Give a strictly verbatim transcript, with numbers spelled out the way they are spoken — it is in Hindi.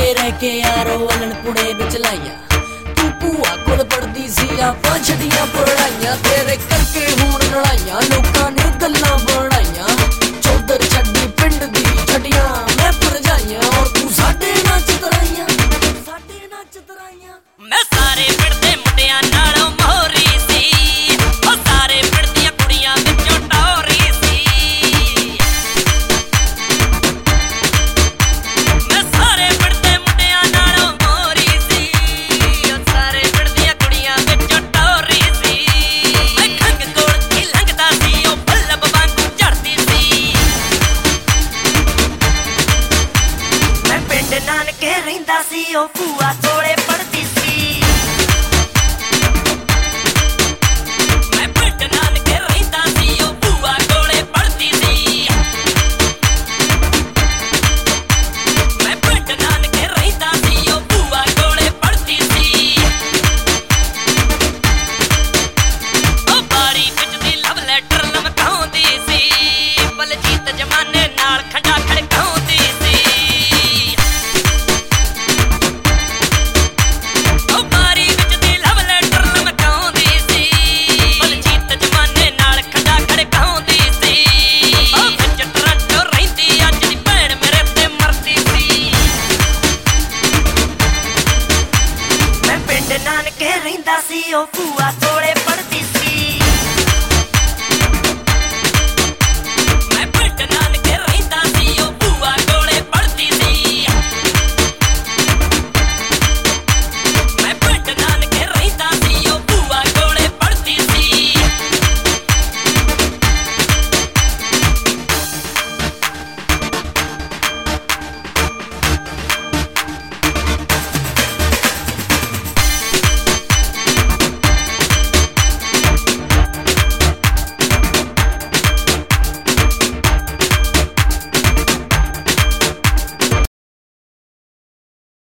रह के यारो वलन पुणे बिच लाइया तू भूआ कोल पढ़दी सी आपां छड़ियां पढ़ाइयां तेरे करके हुण लड़ाइयां लोकां ने गल्लां बनाइयां चौधर छड्डी पिंड दी छड़ियां मैं भरजाइयां और तू साडे नाच तराइयां साडे नाच तराइयां मैं सारे पिंड दे मुंडियां नालों मोहरी सी ओ सारे पिंड दी कुड़ियां विचों टोरी सी मैं सारे पिंड दे मुंडियां नालों मोहरी सी ओ सारे पिंड दी कुड़ियां विचों टोरी सी मैं खंग कोल दी लंघदा सी ओ बल्लभ वांगू चढ़दी सी मैं पिंड नानके रहिंदा सी ओ भूआ कोले पढ़दी